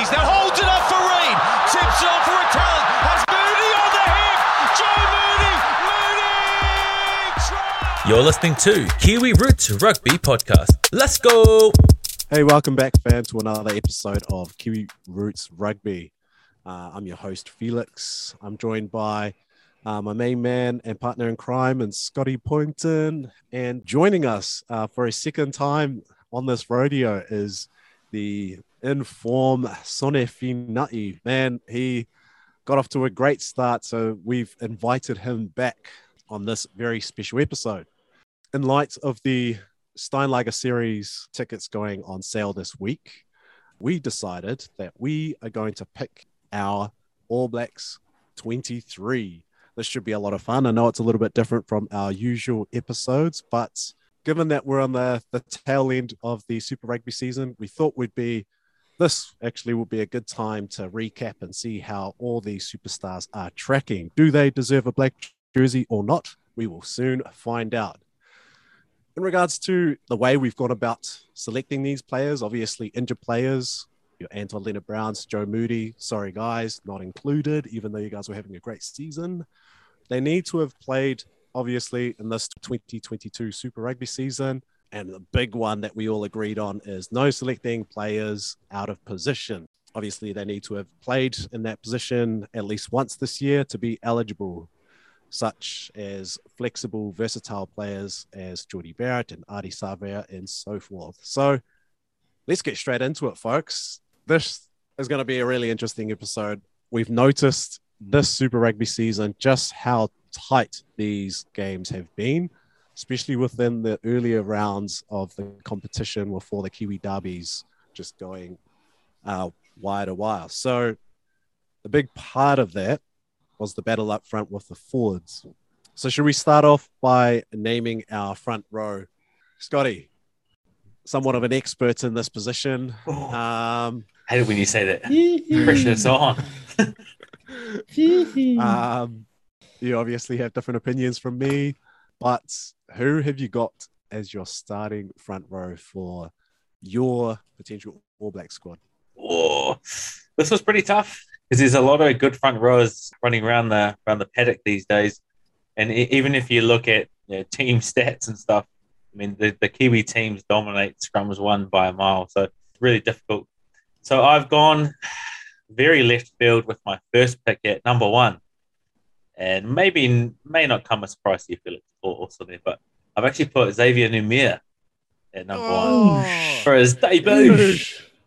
Davies now holds it up for Reid. Tips it on for a talent. Has Mooney on the hip. Joe Mooney. Mooney. Try. You're listening to Kiwi Roots Rugby Podcast. Let's go! Hey, welcome back, fans, to another episode of Kiwi Roots Rugby. I'm your host, Felix. I'm joined by my main man and partner in crime, and Scotty Poynton. And joining us for a second time on this rodeo is the in-form Sone Finai. Man, he got off to a great start, so we've invited him back on this very special episode. In light of the Steinlager Series tickets going on sale this week, we decided that we are going to pick our All Blacks 23. This should be a lot of fun. I know it's a little bit different from our usual episodes, but given that we're on the tail end of the Super Rugby season, we thought this actually would be a good time to recap and see how all these superstars are tracking. Do they deserve a black jersey or not? We will soon find out. In regards to the way we've gone about selecting these players, obviously injured players, your Anton Lienert-Browns, Joe Moody, sorry guys, not included, even though you guys were having a great season. They need to have played, obviously, in this 2022 Super Rugby season. And the big one that we all agreed on is no selecting players out of position. Obviously, they need to have played in that position at least once this year to be eligible, such as flexible, versatile players as Jordie Barrett and Ardie Savea and so forth. So let's get straight into it, folks. This is going to be a really interesting episode. We've noticed this Super Rugby season just how tight these games have been, especially within the earlier rounds of the competition before the Kiwi derbies just going wire to wire. So a big part of that was the battle up front with the forwards. So should we start off by naming our front row? Scotty, somewhat of an expert in this position. I hate it when you say that. Pressure's on. You obviously have different opinions from me, but who have you got as your starting front row for your potential All Black squad? Oh, this was pretty tough because there's a lot of good front rows running around the paddock these days. And even if you look at team stats and stuff, I mean, the Kiwi teams dominate scrums won by a mile. So it's really difficult. So I've gone very left field with my first pick at number one. And may not come as a surprise to you, Felix, or something, but I've actually put Xavier Numia at number one for his debut.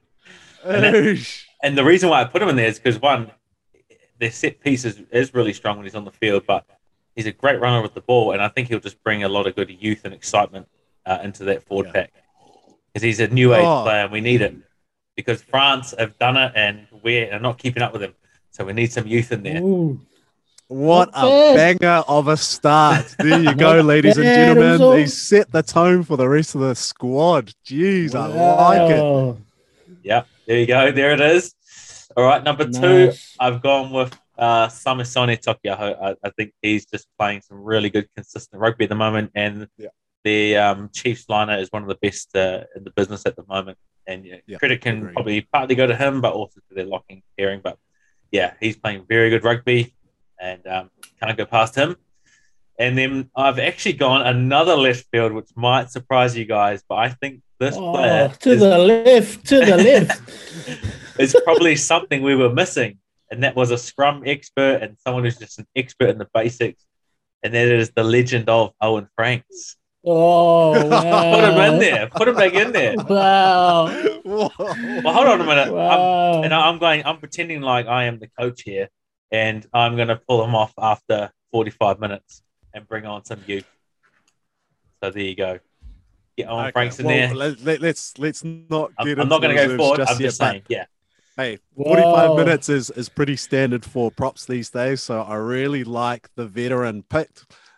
And the reason why I put him in there is because, one, their set piece is really strong when he's on the field, but he's a great runner with the ball, and I think he'll just bring a lot of good youth and excitement into that forward pack. Because he's a new age player, and we need it. Because France have done it, and we're not keeping up with him. So we need some youth in there. Ooh. What a banger of a start. There you go, ladies and gentlemen. He set the tone for the rest of the squad. Jeez, I like it. Yeah, there you go. There it is. All right, number two, I've gone with Samisoni Taukei'aho. I think he's just playing some really good, consistent rugby at the moment. And the Chiefs liner is one of the best in the business at the moment. And credit can probably partly go to him, but also to their locking pairing. But yeah, he's playing very good rugby. And can't go past him. And then I've actually gone another left field, which might surprise you guys, but I think this player to the left. is probably something we were missing, and that was a scrum expert and someone who's just an expert in the basics, and that is the legend of Owen Franks. Oh, wow. Put him in there. Put him back in there. Wow. Well, hold on a minute. Wow. I'm pretending like I am the coach here. And I'm going to pull him off after 45 minutes and bring on some youth. So there you go. Get Owen Franks in there. Let's not get I'm not going to go forward. I'm just saying, yeah. Hey, 45 minutes is pretty standard for props these days. So I really like the veteran pick.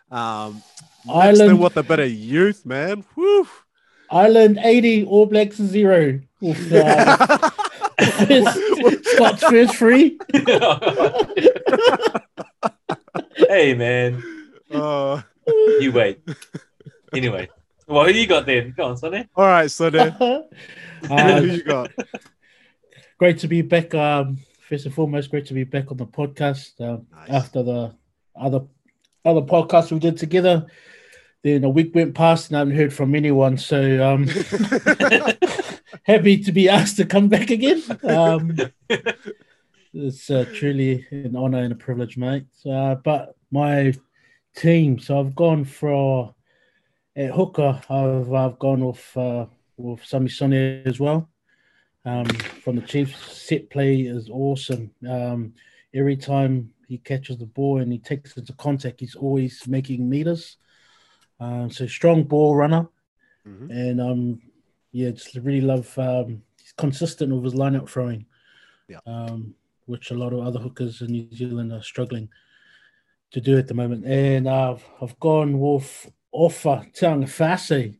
Ireland with a bit of youth, man. Woo. Ireland 80, All Blacks 0. Scott's first free. Hey, man. You wait. Anyway, Well, who you got then? Go on, Sonny. All right, Sonny. Who you got? great to be back. First and foremost, great to be back on the podcast Nice. after the other podcasts we did together. Then a week went past and I haven't heard from anyone. So happy to be asked to come back again. It's truly an honor and a privilege, mate. But my team, so I've gone for at hooker. I've gone with Sami Sonny as well. From the Chiefs, set play is awesome. Every time he catches the ball and he takes it to contact, he's always making meters. So strong ball runner, and just really love. He's consistent with his lineup throwing, which a lot of other hookers in New Zealand are struggling to do at the moment. And I've gone with Ofa Taungafasi.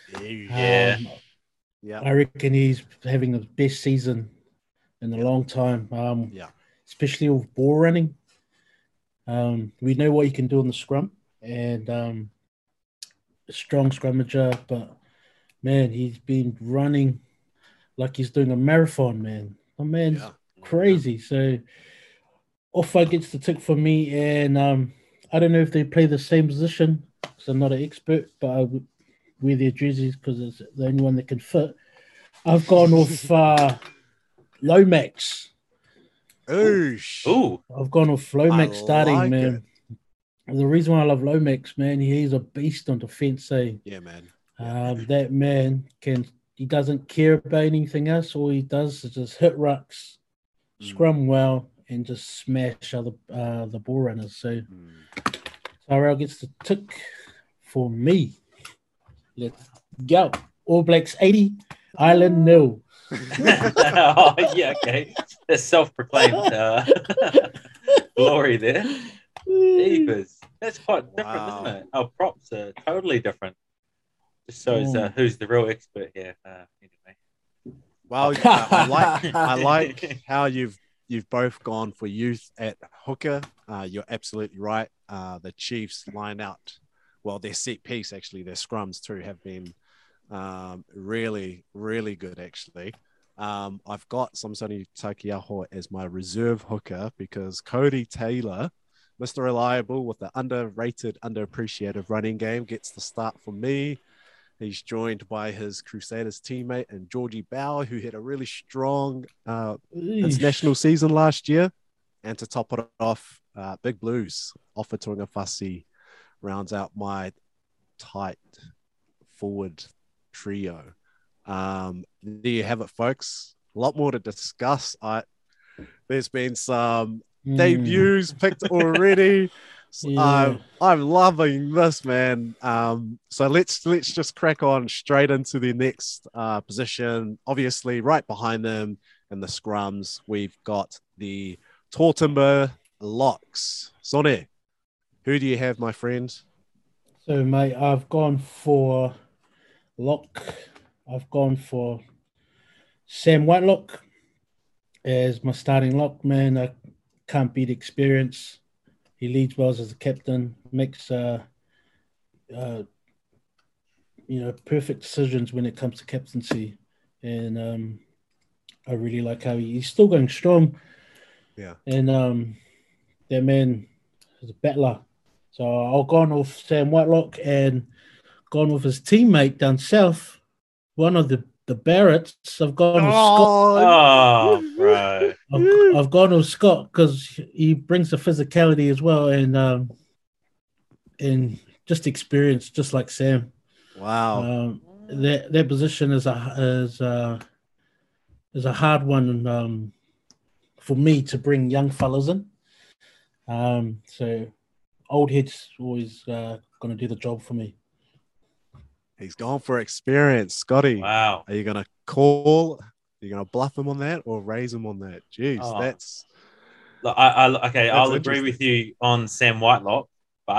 Yeah. I reckon he's having the best season in a long time. Especially with ball running. We know what he can do on the scrum, and a strong scrummager, but man, he's been running like he's doing a marathon, man. The man's crazy. So Ofa gets the tick for me, and I don't know if they play the same position because I'm not an expert, but I would wear their jerseys because it's the only one that can fit. I've gone with Lomax. Ooh. I've gone with Lomax starting, like man. it. The reason why I love Lomax, man, he's a beast on defense. Yeah, man. That man he doesn't care about anything else. All he does is just hit rucks, scrum well, and just smash the ball runners. So Tyrell gets the tick for me. Let's go. All Blacks 80, Ireland 0. Oh, yeah, okay. That's self-proclaimed glory there. Jeepers. That's quite different, isn't it? Our props are totally different. Just shows who's the real expert here. Anyway. Well, I like how you've both gone for youth at hooker. You're absolutely right. The Chiefs line out. Well, their set piece, actually, their scrums too have been really, really good, actually. I've got Samisoni Taukei'aho as my reserve hooker because Cody Taylor, Mr. Reliable with the underrated, underappreciated running game, gets the start for me. He's joined by his Crusaders teammate and Georgie Bauer, who had a really strong international season last year. And to top it off, Big Blues, Ofa Taungafasi, rounds out my tight forward trio. There you have it, folks. A lot more to discuss. There's been some debuts picked already. I'm loving this, man. So let's just crack on straight into the next position. Obviously, right behind them in the scrums, we've got the Tall Timber Locks. Sonny, who do you have, my friend? So, mate, I've gone for lock. I've gone for Sam Whitelock as my starting lock, man. I can't beat experience. He leads well as a captain, makes perfect decisions when it comes to captaincy, and I really like how he's still going strong. Yeah, and that man is a battler. So I'll go on with Sam Whitelock and gone with his teammate down south, one of the Barretts. I've gone with Scott. Oh, bro. I've gone with Scott because he brings the physicality as well and just experience, just like Sam. Wow. That position is a hard one for me to bring young fellas in. So old heads always going to do the job for me. He's gone for experience, Scotty. Wow. Are you going to call? Are you going to bluff him on that or raise him on that? Jeez, that's... Look, I'll agree with you on Sam Whitelock, but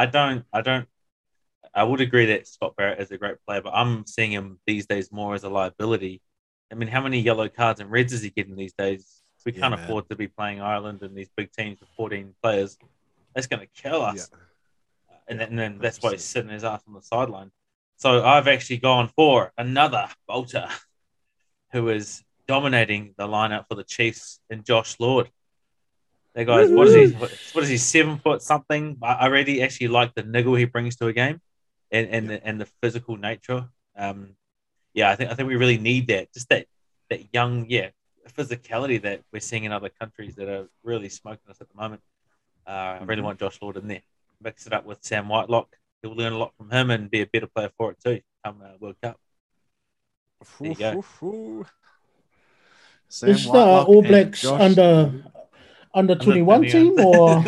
I would agree that Scott Barrett is a great player, but I'm seeing him these days more as a liability. I mean, how many yellow cards and reds is he getting these days? We can't afford to be playing Ireland and these big teams with 14 players. That's going to kill us. Yeah. And then that's why he's sitting his ass on the sideline. So I've actually gone for another bolter who is dominating the lineup for the Chiefs in Josh Lord. That guy's what is he 7 foot something? I really actually like the niggle he brings to a game, and the physical nature. I think we really need that. Just that young physicality that we're seeing in other countries that are really smoking us at the moment. I really want Josh Lord in there. Mix it up with Sam Whitelock. He'll learn a lot from him and be a better player for it too. Come World Cup. There you go. Sam Is the Whitelock All and Blacks Josh- under 21 team or?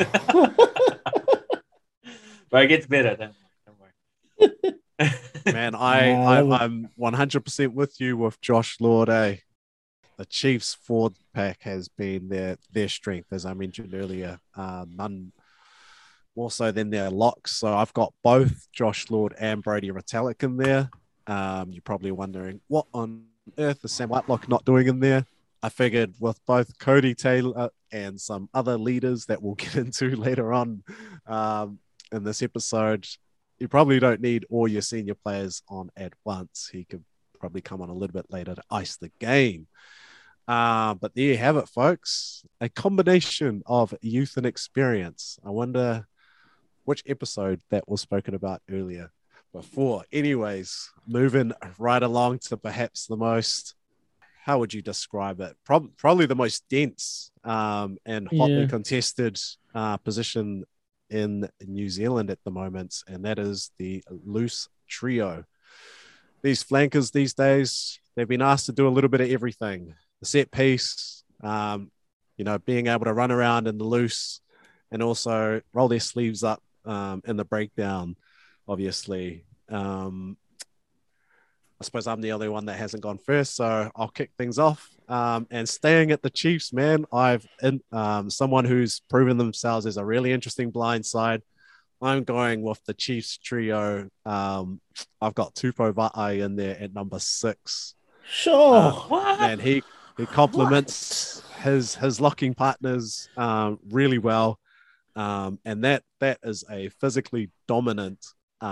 But it gets better. Don't worry. Man, I'm 100% with you with Josh Lord. The Chiefs' forward pack has been their strength, as I mentioned earlier. None more so than their locks. So I've got both Josh Lord and Brady Retallick in there. You're probably wondering, what on earth is Sam Whitelock not doing in there? I figured with both Cody Taylor and some other leaders that we'll get into later on in this episode, you probably don't need all your senior players on at once. He could probably come on a little bit later to ice the game. But there you have it, folks. A combination of youth and experience. I wonder which episode that was spoken about earlier before. Anyways, moving right along to perhaps the most, how would you describe it? Probably the most dense and hotly contested position in New Zealand at the moment, and that is the loose trio. These flankers these days, they've been asked to do a little bit of everything. The set piece, being able to run around in the loose and also roll their sleeves up in the breakdown, obviously. I suppose I'm the only one that hasn't gone first, so I'll kick things off. And staying at the Chiefs, man, someone who's proven themselves as a really interesting blind side. I'm going with the Chiefs trio. I've got Tupou Va'ai in there at number 6. Sure. Man, he complements his locking partners really well. And that is a physically dominant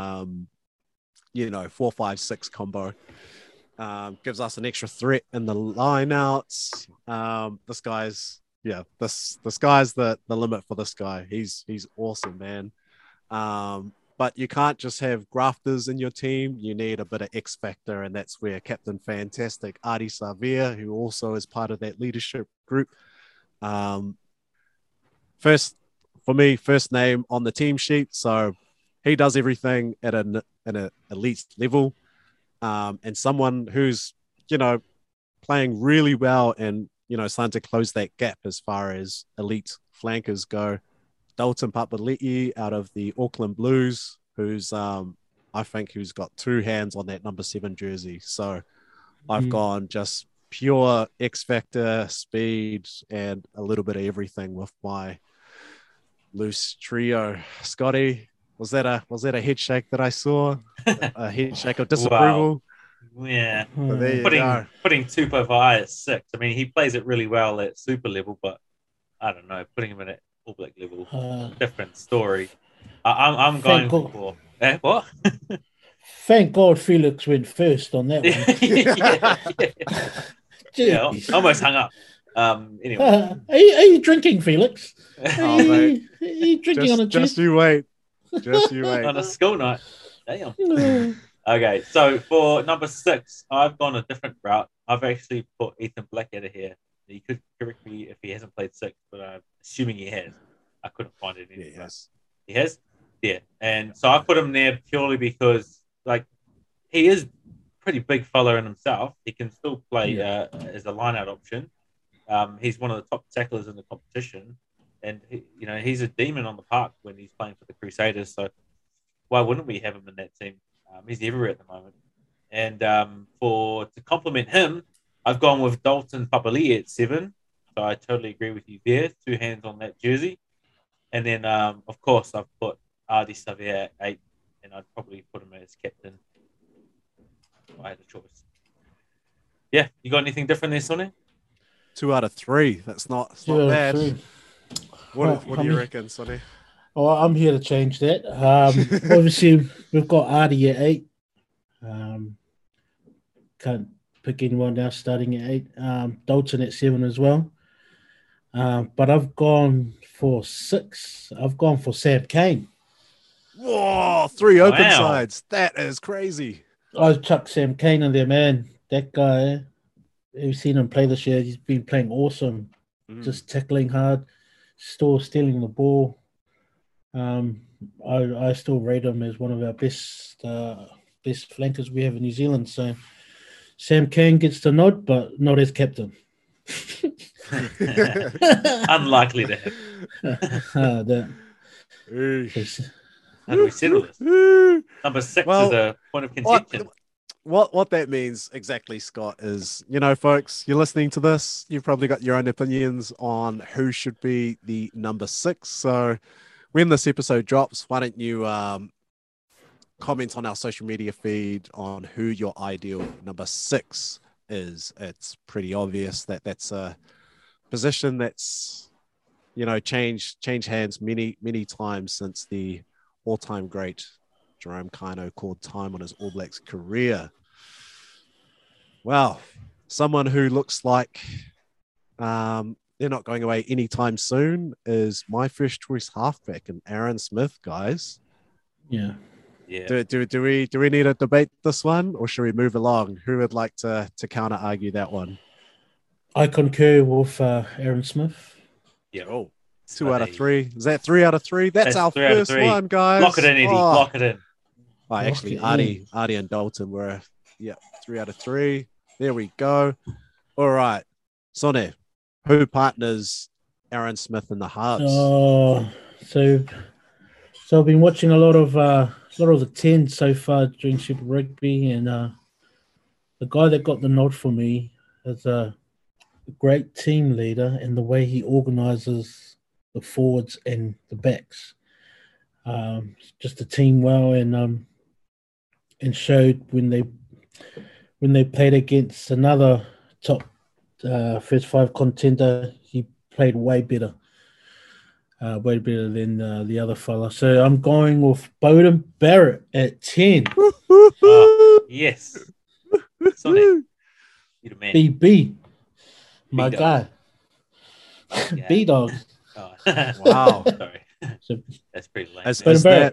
4-5-6 combo. Gives us an extra threat in the lineouts. The sky's the limit for this guy. He's awesome, man. But you can't just have grafters in your team. You need a bit of X factor, and that's where Captain Fantastic Ardie Savea, who also is part of that leadership group. First name on the team sheet, so he does everything at an elite level, and someone who's playing really well and starting to close that gap as far as elite flankers go. Dalton Papali'i out of the Auckland Blues, who's who's got 2 hands on that number 7 jersey. So I've gone just pure X factor, speed, and a little bit of everything with my loose trio. Scotty, was that a head shake that I saw? A head shake of disapproval? Wow. Yeah. So there you go. Putting Tupou Va'ai at 6. I mean, he plays it really well at super level, but I don't know, putting him in at All Black level, different story. I'm going for what? Thank God Felix went first on that one. Almost hung up. Anyway, are you drinking, Felix? Are mate. you drinking on a just you wait. Just you wait. on a school night. Damn. Okay, so for number 6, I've gone a different route. I've actually put Ethan Blackadder here. He could correct me if he hasn't played 6, but I'm assuming he has. I couldn't find it anywhere. Yeah, yes. He has? Yeah. And so I put him there purely because, he is a pretty big fella in himself. He can still play as a line-out option. He's one of the top tacklers in the competition. And, he's a demon on the park when he's playing for the Crusaders. So why wouldn't we have him in that team? He's everywhere at the moment. And to complement him, I've gone with Dalton Papali'i at 7. So I totally agree with you there. 2 hands on that jersey. And then, of course, I've put Ardie Savea at 8. And I'd probably put him as captain if I had a choice. Yeah. You got anything different there, Sonny? 2 out of 3. That's not bad. What do you reckon, Sonny? Oh, I'm here to change that. Obviously, we've got Ardie at 8. pick anyone now starting at 8. Dalton at 7 as well. But I've gone for 6. I've gone for Sam Cane. Whoa, 3 open Wow. sides. That is crazy. I chucked Sam Cane in there, man. That guy, you've seen him play this year. He's been playing awesome. Just tackling hard, still stealing the ball. I still rate him as one of our best flankers we have in New Zealand. So Sam Cane gets the nod, but not as captain. Unlikely to happen. How do we settle this? Number 6 is a point of contention. What that means exactly, Scott, is, folks, you're listening to this. You've probably got your own opinions on who should be the number 6. So when this episode drops, why don't you comment on our social media feed on who your ideal number 6 is. It's pretty obvious that that's a position that's, changed hands many times since the all-time great Jerome Kaino called time on his All Blacks career. Well, someone who looks like they're not going away anytime soon is my first choice halfback, and Aaron Smith, guys. Yeah. Do we need to debate this one, or should we move along? Who would like to counter argue that one? I concur with Aaron Smith. Yeah. Oh, 2 out of 3. Is that 3 out of 3? That's our 3 out of first 3. one, guys. Lock it in, Eddie. Lock it in. Oh, actually, Artie and Dalton were 3 out of 3. There we go. All right, Sonny, who partners Aaron Smith in the Hearts? Oh, so I've been watching a lot of the 10s so far during Super Rugby, and the guy that got the nod for me is a great team leader in the way he organizes the forwards and the backs. Just a team well, and showed when they played against another top first 5 contender, he played way better than the other fella. So I'm going with Beauden Barrett at 10. Yes. Sonny, you're the man. BB, my B-Dog. guy. Yeah. B-Dog. Oh. Wow. Sorry. So, That's pretty lame. Is Beauden Barrett.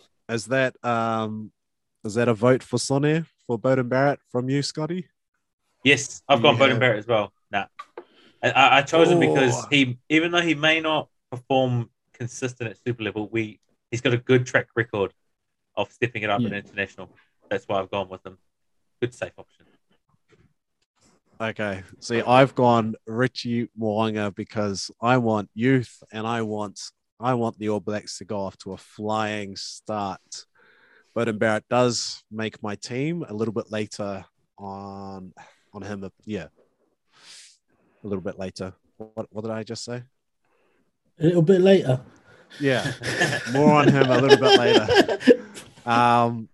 that a vote for Sonny for Beauden Barrett from you, Scotty? Yes, I've gone Yeah. Beauden Barrett as well. Nah. I chose him because even though he may not perform consistent at super level, he's got a good track record of stepping it up in international. That's why I've gone with him. Good safe option. Okay. See, I've gone Richie Mo'unga because I want youth, and I want the All Blacks to go off to a flying start. Beauden Barrett does make my team a little bit later on him. Yeah. A little bit later. What did I just say? A little bit later. Yeah. More on him a little bit later.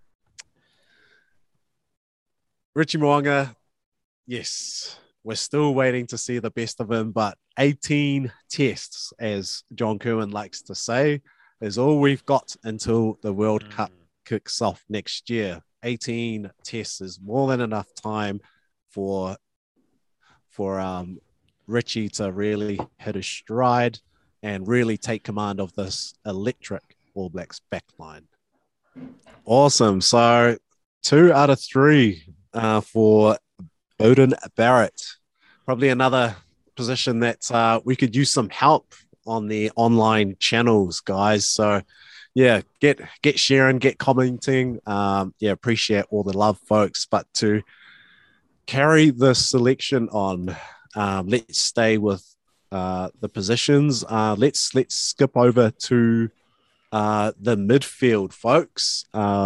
Richie Mo'unga, yes, we're still waiting to see the best of him, but 18 tests, as John Kerwin likes to say, is all we've got until the World Cup kicks off next year. 18 tests is more than enough time for Richie to really hit his stride and really take command of this electric All Blacks backline. Awesome. So 2 out of 3 for Beauden Barrett. Probably another position that we could use some help on the online channels, guys. So yeah, get sharing, get commenting. Appreciate all the love, folks. But to carry the selection on, let's stay with the positions. Let's skip over to the midfield, folks.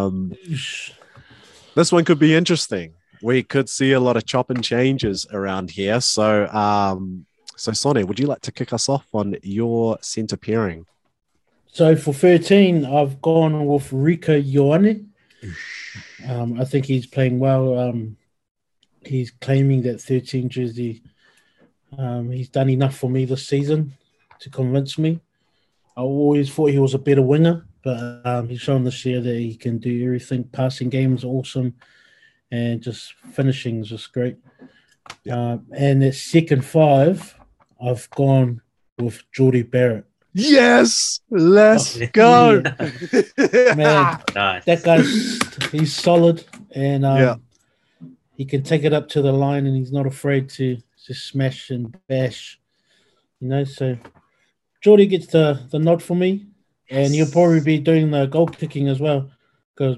This one could be interesting. We could see a lot of chop and changes around here. So, Sonny, would you like to kick us off on your centre pairing? So for 13, I've gone with Rieko Ioane. I think he's playing well. He's claiming that 13 jersey. He's done enough for me this season to convince me. I always thought he was a better winger, but he's shown this year that he can do everything. Passing game is awesome. and just finishing is just great. Yeah. And at second 5, I've gone with Jordie Barrett. Yes, let's Oh, go. Man, Nice. that he's solid, and Yeah. he can take it up to the line, and he's not afraid to smash and bash. So Jordie gets the nod for me, and he'll probably be doing the goal kicking as well, because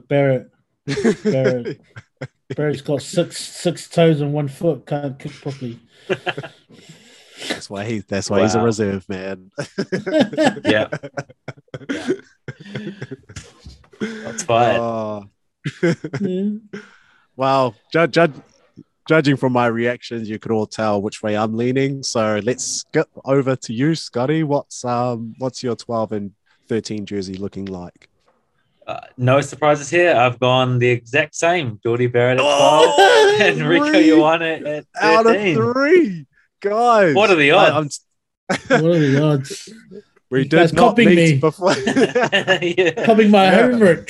Barrett's got six toes and 1 foot, can't kick properly. That's why he's a reserve, man. Yeah. That's fine. Oh. Yeah. Well, judging from my reactions, you could all tell which way I'm leaning. So let's skip over to you, Scotty. What's your 12 and 13 jersey looking like? No surprises here. I've gone the exact same. Jordie Barrett at 12 and Rieko Ioane at 13. Out of 3, guys. What are the odds? What are the odds? We You guys did not copying meet me. before. Yeah. Copying my homework.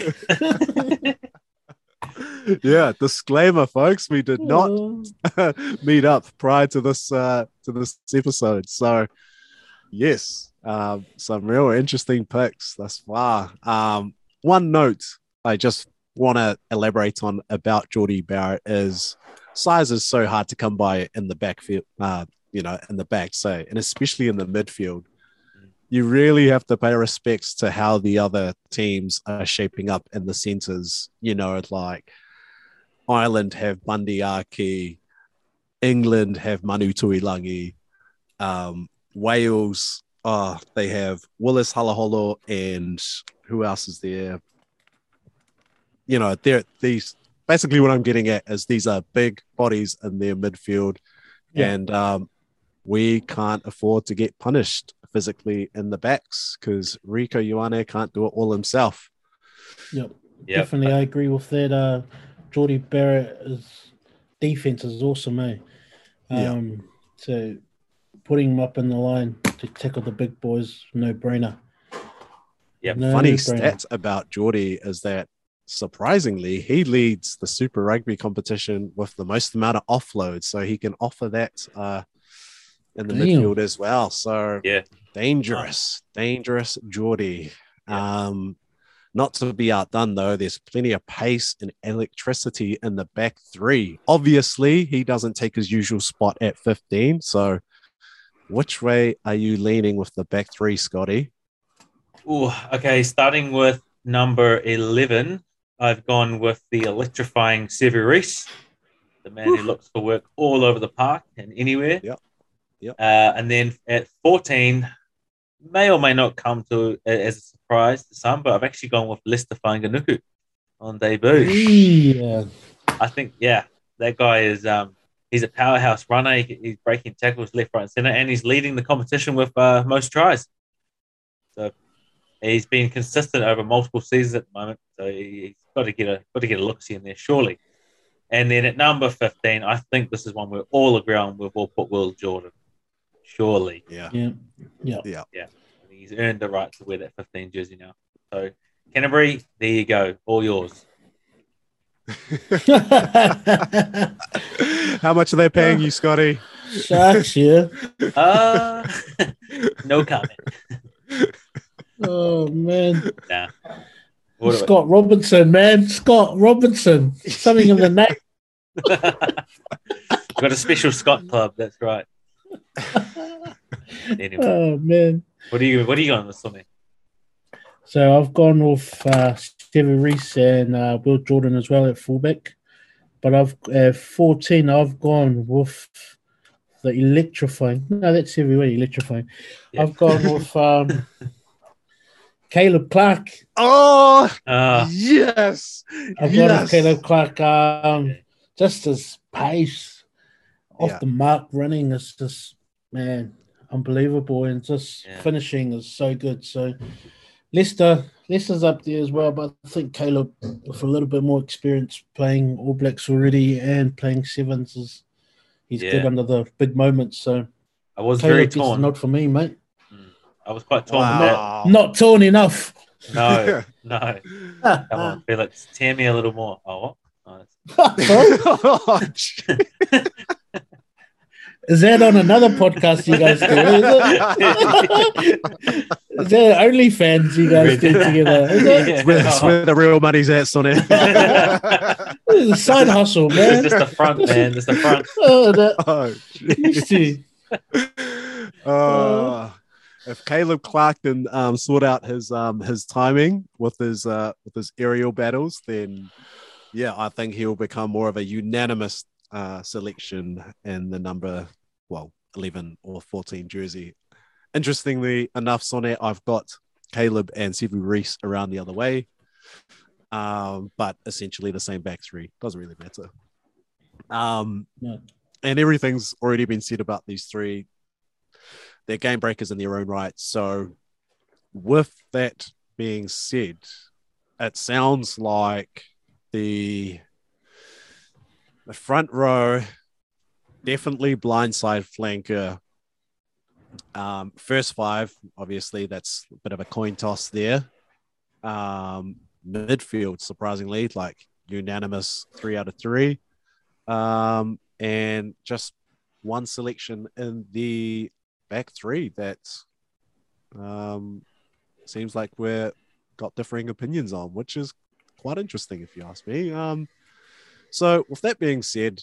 Yeah, disclaimer, folks. We did not meet up prior to this episode. So, yes, some real interesting picks thus far. One note I just want to elaborate on about Jordie Barrett is size is so hard to come by in the backfield, in the back, say, and especially in the midfield. You really have to pay respects to how the other teams are shaping up in the centres. Like Ireland have Bundy Aki, England have Manu Tuilangi, Wales, they have Willis Halaholo, and who else is there? These basically what I'm getting at is these are big bodies in their midfield, and we can't afford to get punished physically in the backs because Rieko Ioane can't do it all himself. Yep. Definitely, I agree with that. Jordie Barrett's defense is awesome, So putting him up in the line to tackle the big boys, no brainer. Yep. Funny stat about Jordie is that surprisingly, he leads the Super Rugby competition with the most amount of offloads, so he can offer that in the midfield as well. So dangerous Jordie. Yeah. Not to be outdone, though, there's plenty of pace and electricity in the back 3. Obviously, he doesn't take his usual spot at 15. So which way are you leaning with the back 3, Scotty? Ooh, okay, starting with number 11, I've gone with the electrifying Sevu Reece, the man who looks for work all over the park and anywhere. Yep. And then at 14, may or may not come to as a surprise to some, but I've actually gone with Lester Fainga'anuku on debut. Yeah. I think, that guy is he's a powerhouse runner. He's breaking tackles left, right, and center, and he's leading the competition with most tries. So he's been consistent over multiple seasons at the moment. So he's got to get a look-see in there, surely. And then at number 15, I think this is one we're all agree on. We've all put Will Jordan. Surely. Yeah. He's earned the right to wear that 15 jersey now. So, Canterbury, there you go. All yours. How much are they paying you, Scotty? Sharks, yeah. No comment. Oh, man. Nah. Scott Robinson, man. Scott Robinson. Something in the name. We've got a special Scott club. That's right. Anyway. Oh, man. What are you going with, Sonny? So I've gone with Sevu Reece and Will Jordan as well at fullback. But I've 14. I've gone with the electrifying. No, that's everywhere electrifying. Yeah. I've gone with Caleb Clark. Oh, yes. I've gone with Caleb Clark. Just his pace off the mark running is just, man, unbelievable. And just finishing is so good. So Leicester's up there as well, but I think Caleb, with a little bit more experience playing All Blacks already and playing Sevens, he's good under the big moments. So I was Caleb very gets torn. the nod for me, mate. I was quite torn with that. Not torn enough. No. Come on, Felix. Tear me a little more. Oh, what? Oh, Oh, gee. Is that on another podcast you guys do? Is that OnlyFans you guys do together? Is it? It's where the real money's at, Sonny. It's a side hustle, man. Just the front, man. Just the front. Oh, that Oh, used to. if Caleb Clark can sort out his timing with his aerial battles, then yeah, I think he'll become more of a unanimous selection in the number 11 or 14 jersey. Interestingly enough, Sonnet, I've got Caleb and Sevu Reece around the other way, but essentially the same back three. Doesn't really matter. No. And everything's already been said about these three. They're game breakers in their own right. So with that being said, it sounds like the front row, definitely blindside flanker. First five, obviously, that's a bit of a coin toss there. Midfield, surprisingly, like unanimous 3 out of 3. And just one selection in the back three that seems like we're got differing opinions on, which is quite interesting if you ask me. So with that being said,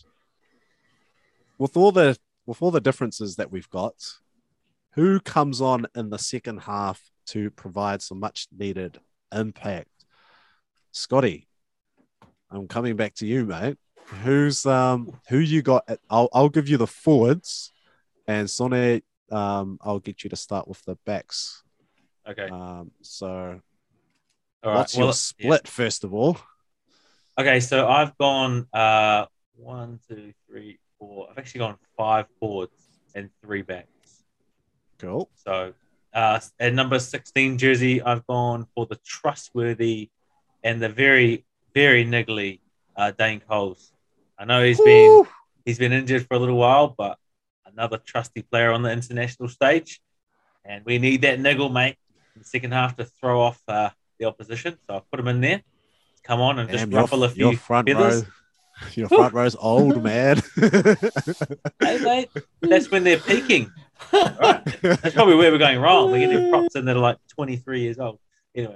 with all the differences that we've got, who comes on in the second half to provide some much needed impact? Scotty, I'm coming back to you, mate. Who you got? I'll give you the forwards, and Sonny, I'll get you to start with the backs. Okay. So All what's your split first of all? Okay, so I've gone 1, 2, 3, 4. I've actually gone 5 forwards and 3 backs. Cool. So at number 16 jersey, I've gone for the trustworthy and the very, very niggly Dane Coles. I know he's been injured for a little while, but another trusty player on the international stage, and we need that niggle, mate, in the second half to throw off the opposition. So I've put him in there. Come on and just ruffle a few feathers. Your front row's old, man. Hey, mate, that's when they're peaking. Right? That's probably where we're going wrong. We're getting props in that are like 23 years old. Anyway.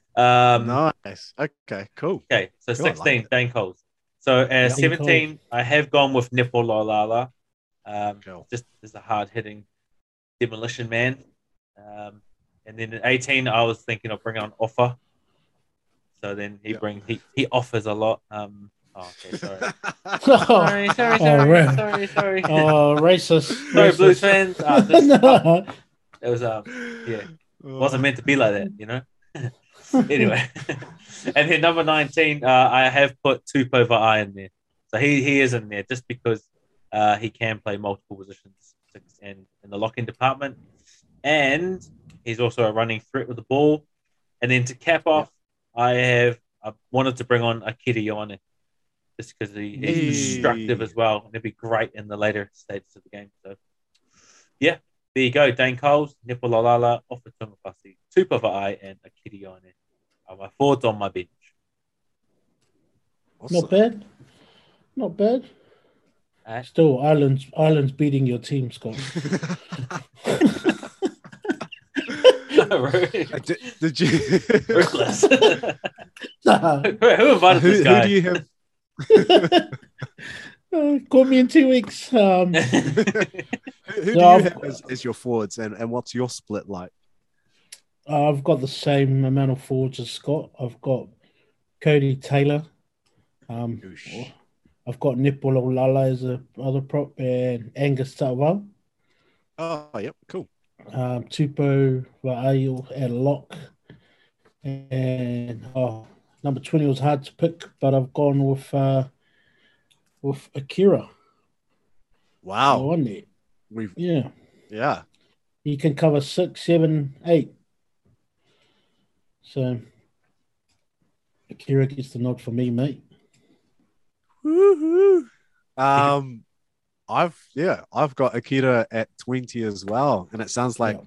Nice. Okay, cool. Okay, so Cool, 16, like Dane Coles. So Dane 17, I have gone with Nipo Lolala. Cool. Just as a hard-hitting demolition man. And then at 18, I was thinking of bringing on Offer. So then he offers a lot. Okay, sorry. sorry. Sorry. Oh, racist. Sorry, Racist. Blues fans. No. It was wasn't meant to be like that, you know. Anyway, and then number 19, I have put Tupou Va'ai in there. So he is in there just because he can play multiple positions and in the locking department, and he's also a running threat with the ball. And then to cap off, I wanted to bring on Akira Ioane just because he's destructive as well, and it'd be great in the later stages of the game. So yeah, there you go. Dane Coles, Nipo Lolala, Ofa Tumafasi, Tupou Va'ai, and Akira Ioane are my forwards on my bench. Awesome. Not bad. Still, Ireland's beating your team, Scott. Did you? Ruthless. Who invited this guy? Who do you have? Call me in 2 weeks. Who do you have as your forwards, and what's your split like? I've got the same amount of forwards as Scott. I've got Cody Taylor. I've got Nipolo Lala as a other prop, and Angus Tauval. Oh, yep, cool. Tupou Va'ai at lock. And number 20 was hard to pick, but I've gone with Akira. Wow. One there. Yeah. He can cover 6, 7, 8. So Akira gets the nod for me, mate. Woohoo! I've got Akira at 20 as well, and it sounds like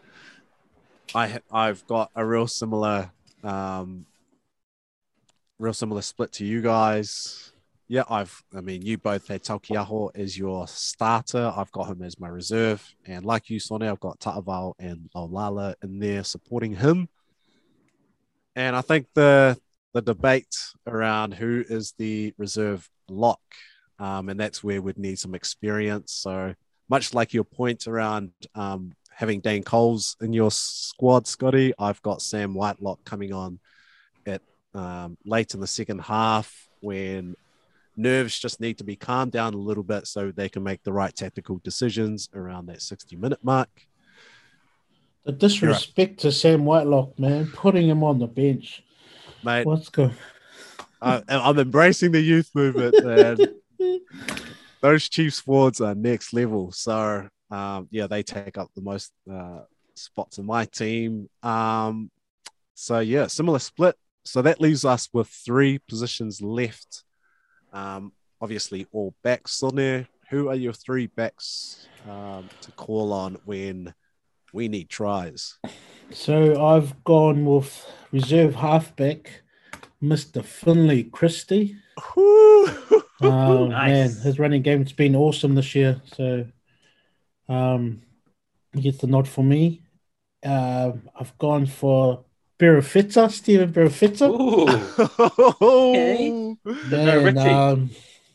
I've got a real similar split to you guys. Yeah, you both had Taukei'aho as your starter. I've got him as my reserve. And like you, Sonny, I've got Ta'avao and Laulala in there supporting him. And I think the debate around who is the reserve lock, and that's where we'd need some experience. So much like your point around having Dane Coles in your squad, Scotty, I've got Sam Whitelock coming on at late in the second half when nerves just need to be calmed down a little bit so they can make the right tactical decisions around that 60-minute mark. The disrespect to Sam Whitelock, man, putting him on the bench. Mate, what's good? I'm embracing the youth movement, man. Those Chiefs forwards are next level. So, they take up the most spots in my team. Similar split. So that leaves us with 3 positions left. Obviously, all backs on there. Who are your 3 backs to call on when we need tries? So I've gone with reserve halfback, Mr. Finlay Christie. Nice. Man, his running game's been awesome this year. So he gets the nod for me. I've gone for Stephen Berafita. Okay. Man,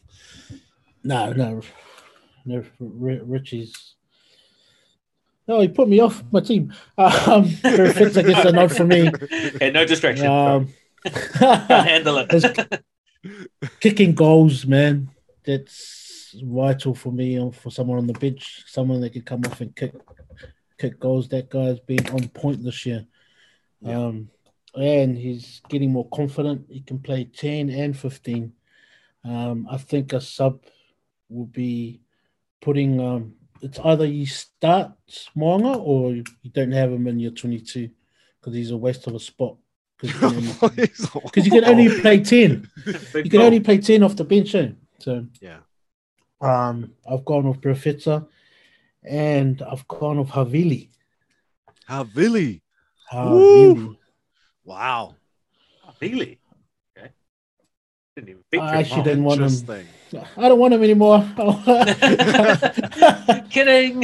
no, Richie's. No, he put me off my team. Berafita gets a nod for me. Hey, no distraction. Can't handle it. Kicking goals, man. That's vital for me. For someone on the bench, someone that can come off and kick goals. That guy's been on point this year. Yeah. And he's getting more confident. He can play 10 and 15. I think a sub will be putting it's either you start Moanga or you don't have him in your 22 because he's a waste of a spot. Because you can only play 10. You can only play 10 off the bench. So yeah. I've gone with Berafita and I've gone with Havili. Havili. Wow. Havili. Okay. Didn't even feature I actually didn't want him. I don't want him anymore. Kidding.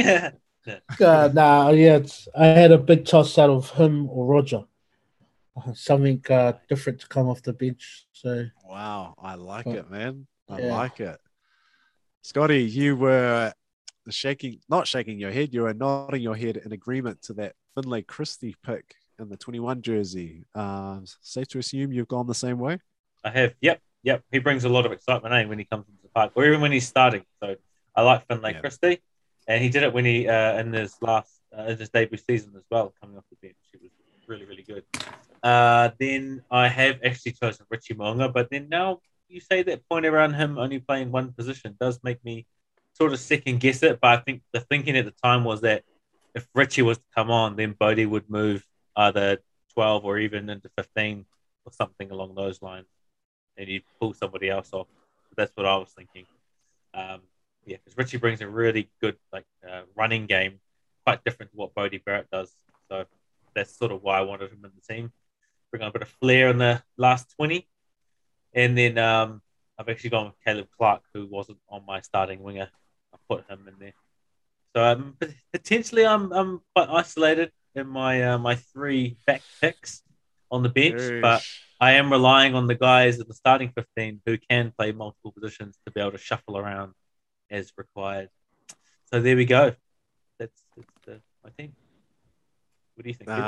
I had a big toss out of him or Roger. Something different to come off the bench. So wow, I like it, man. I like it. Scotty, you were not shaking your head. You were nodding your head in agreement to that Finlay Christie pick in the 21 jersey. Safe to assume you've gone the same way? I have. Yep. He brings a lot of excitement when he comes into the park, or even when he's starting. So I like Finlay Christie, and he did it when he in his debut season as well, coming off the bench. He was really, really good. Then I have actually chosen Richie Mo'unga, but then now you say that point around him only playing one position does make me sort of second guess it. But I think the thinking at the time was that if Richie was to come on, then Bodie would move either 12 or even into 15 or something along those lines, and he'd pull somebody else off. That's what I was thinking. Because Richie brings a really good running game, quite different to what Bodie Barrett does. So that's sort of why I wanted him in the team. Bring on a bit of flair in the last 20. And then I've actually gone with Caleb Clark, who wasn't on my starting winger. I put him in there. So potentially I'm quite isolated in my 3 back picks on the bench, but I am relying on the guys in the starting 15 who can play multiple positions to be able to shuffle around as required. So there we go. That's my team. What do you think?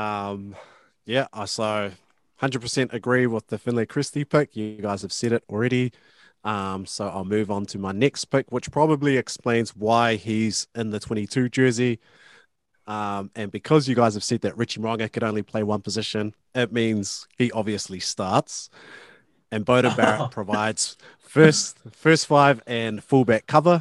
So 100% agree with the Finlay Christie pick. You guys have said it already. So I'll move on to my next pick, which probably explains why he's in the 22 jersey. And because you guys have said that Richie Mo'unga could only play one position, it means he obviously starts. And Bodie Barrett provides first 5 and fullback cover.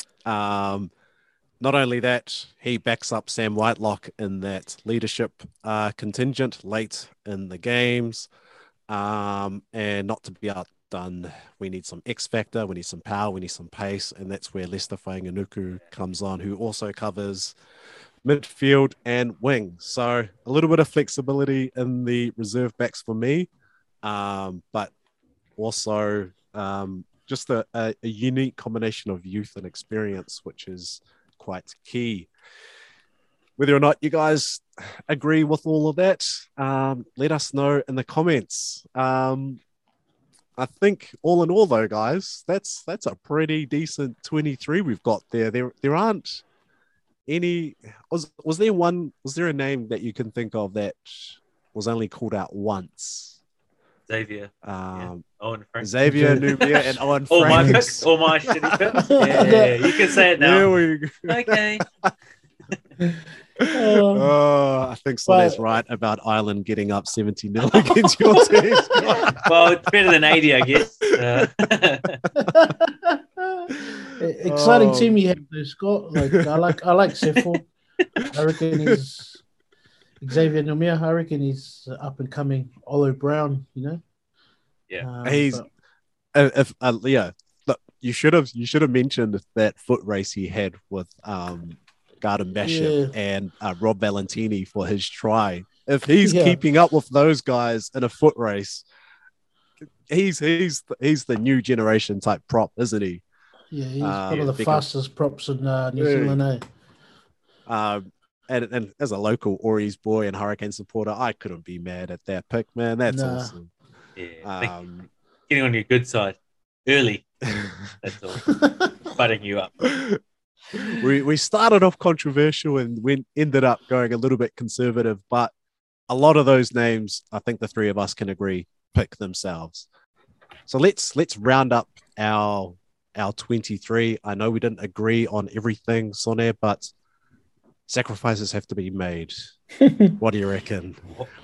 Not only that, he backs up Sam Whitelock in that leadership contingent late in the games. And not to be outdone, we need some X factor, we need some power, we need some pace, and that's where Lester Fainga'anuku comes on, who also covers midfield and wing. So a little bit of flexibility in the reserve backs for me, but also just a unique combination of youth and experience, which is quite key. Whether or not you guys agree with all of that, let us know in the comments. I think all in all, though, guys, that's a pretty decent 23 we've got there. There aren't any. Was there a name that you can think of that was only called out once? Xavier. Owen Franks. Xavier Numia and Owen All my Franks. picks, all my shitty picks. Yeah, you can say it now. There we go. Okay. I think Sone's right about Ireland getting up 70-0 against your team. Well, it's better than 80, I guess. Exciting team you have there, Scott. Like I like Sefo. I reckon he's Xavier Nomia. I reckon he's up and coming Olo Brown. Yeah, he's Look, you should have mentioned that foot race he had with Garden Bishop and Rob Valentini for his try. If he's keeping up with those guys in a foot race, he's the new generation type prop, isn't he? Yeah, he's one of the fastest props in New Zealand. And as a local Ori's boy and Hurricane supporter, I couldn't be mad at that pick, man. That's awesome. Yeah, getting on your good side early. That's all. Butting you up. We started off controversial and we ended up going a little bit conservative, but a lot of those names, I think the three of us can agree, pick themselves. So let's round up our 23. I know we didn't agree on everything, Sonny, but sacrifices have to be made. What do you reckon?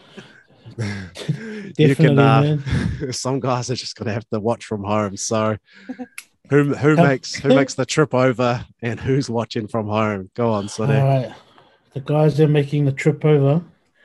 Definitely, man. Some guys are just gonna have to watch from home. So who makes the trip over and who's watching from home? Go on, Sonny. All right. The guys that are making the trip over.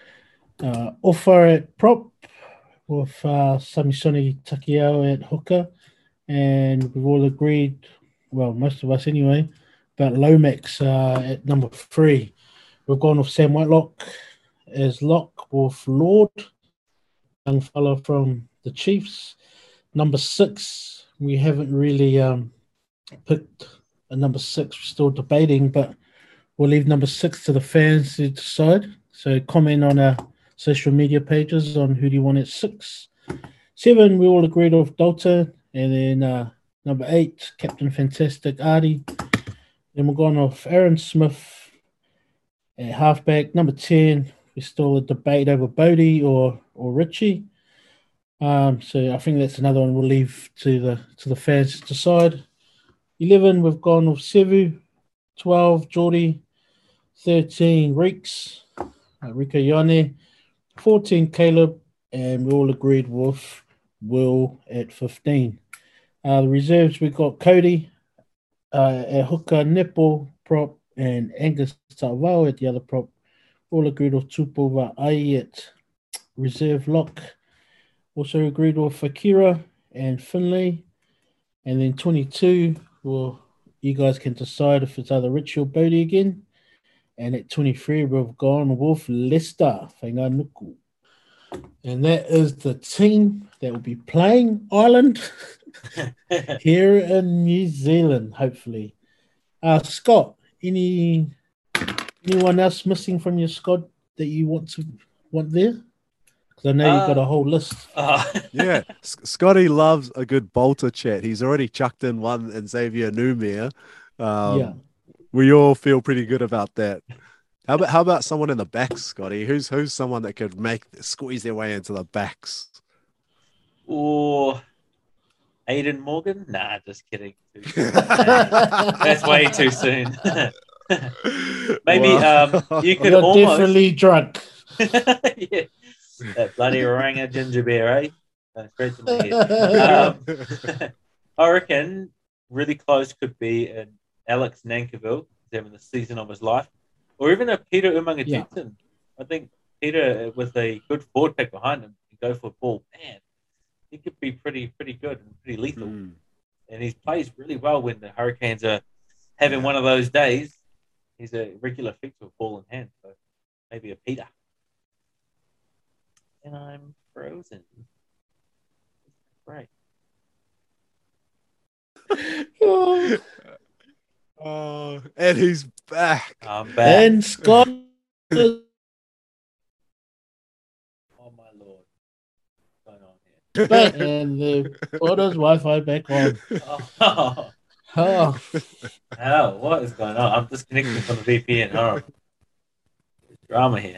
Offer at prop with Samisoni Takiao at hooker, and we've all agreed, well, most of us anyway, about Lomax at number 3. We've gone with Sam Whitelock as lock with Lord, young fellow from the Chiefs. Number 6, we haven't really picked a number 6. We're still debating, but we'll leave number 6 to the fans to decide. So comment on our social media pages on who do you want at 6. 7, we all agreed with Dalton. And then number 8, Captain Fantastic Artie. Then we're going off Aaron Smith at halfback. Number 10, we're still a debate over Bodie or Richie. So I think that's another one we'll leave to the fans to decide. 11, we've gone with Sevu. 12, Geordie. 13, Reeks. Rico Yone. 14, Caleb. And we all agreed with Will at 15. The reserves, we've got Cody at hooker, Nepo prop, and Angus Tawao at the other prop. All agreed with Tupova Ai at reserve lock. Also agreed with Akira and Finlay. And then 22, well, you guys can decide if it's either Richie or Bodie again. And at 23, we've gone with Leicester, Whanganuku. And that is the team that will be playing Ireland here in New Zealand, hopefully. Scott, anyone else missing from your squad that you want there? Because I know you've got a whole list. Yeah, Scotty loves a good bolter chat. He's already chucked in one in Xavier Numia. We all feel pretty good about that. How about someone in the backs, Scotty? Who's someone that could squeeze their way into the backs? Or Aiden Morgan? Nah, just kidding. That's way too soon. Maybe you could You're almost definitely drunk. Yeah. That bloody Oranga ginger beer, eh? Straight to my head. I reckon really close could be an Alex Nankiville, having the season of his life. Or even a Peter Umaga Jensen. I think Peter, with a good forward pack behind him, can go for a ball. Man, he could be pretty good and pretty lethal. And he plays really well when the Hurricanes are having one of those days. He's a regular fixture with ball in hand. So maybe a Peter. And I'm frozen. Great. And he's back. I'm back. And Scott. Oh my lord. What's going on here? Back and the photos Wi-Fi back on. Oh, Oh, hell, what is going on? I'm disconnecting from the VPN. Oh, there's drama here.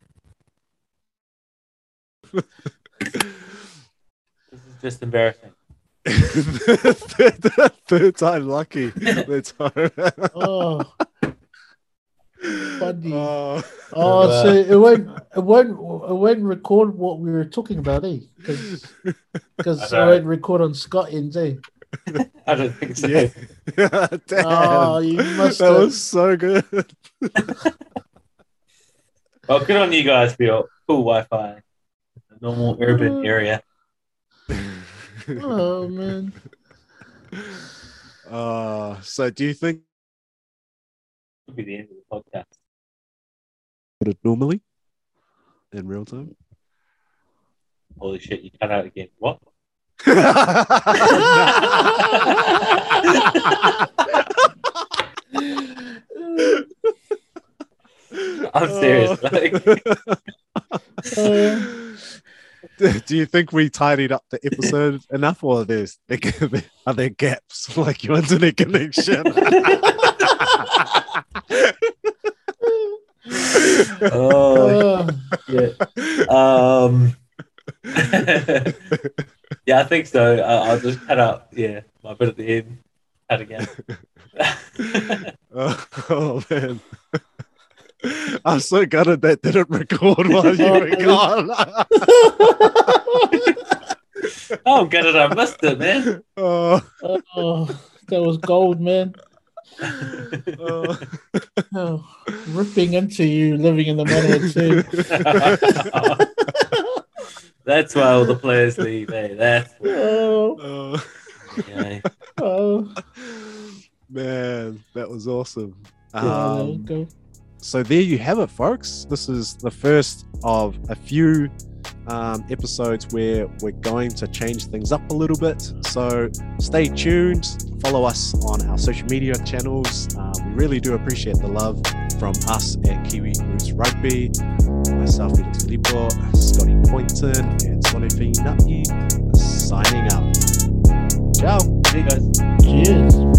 This is just embarrassing. Third time lucky. That's hard. oh, funny. Oh. Oh, so it won't record what we were talking about, eh? Because it won't record on Scott ends, eh? I don't think so. Yeah. Damn. Oh, you must That have. was so good. Well, good on you guys for your cool Wi-Fi. A normal urban area. Oh man. So do you think Could be the end of the podcast. it normally in real time? Holy shit, you cut out again. What? I'm serious. Like, Do you think we tidied up the episode enough, or are there gaps like your internet connection? oh, yeah. Yeah, I think so. I'll just cut out, my bit at the end. Cut again. Oh man. I'm so gutted that didn't record while you were gone. Oh, get it. I missed it, man. Oh, that was gold, man. Oh. Oh, ripping into you, living in the middle too. That's why all the players leave, eh? That's why. Oh, Yeah. oh. Man, that was awesome. Yeah, there we go. So there you have it, folks. This is the first of a few episodes where we're going to change things up a little bit. So stay tuned. Follow us on our social media channels. We really do appreciate the love from us at Kiwi Roots Rugby. Myself, Felix Filippo, Scotty Poynton, and Sonefi Nucky signing out. Ciao. See you guys. Cheers.